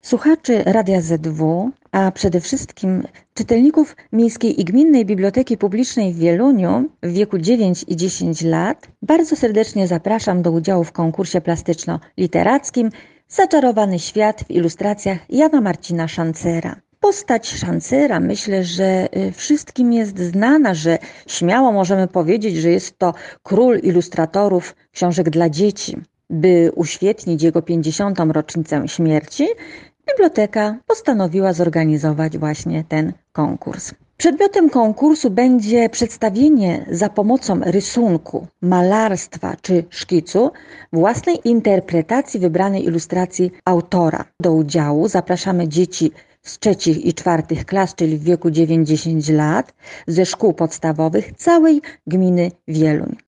Słuchaczy Radia ZW, a przede wszystkim czytelników Miejskiej i Gminnej Biblioteki Publicznej w Wieluniu w wieku 9 i 10 lat bardzo serdecznie zapraszam do udziału w konkursie plastyczno-literackim Zaczarowany świat w ilustracjach Jana Marcina Szancera. Postać Szancera myślę, że wszystkim jest znana, że śmiało możemy powiedzieć, że jest to król ilustratorów książek dla dzieci. By uświetnić jego 50. rocznicę śmierci, biblioteka postanowiła zorganizować właśnie ten konkurs. Przedmiotem konkursu będzie przedstawienie za pomocą rysunku, malarstwa czy szkicu własnej interpretacji wybranej ilustracji autora. Do udziału zapraszamy dzieci z 3. i 4. klas, czyli w wieku 9-10 lat, ze szkół podstawowych całej gminy Wieluń.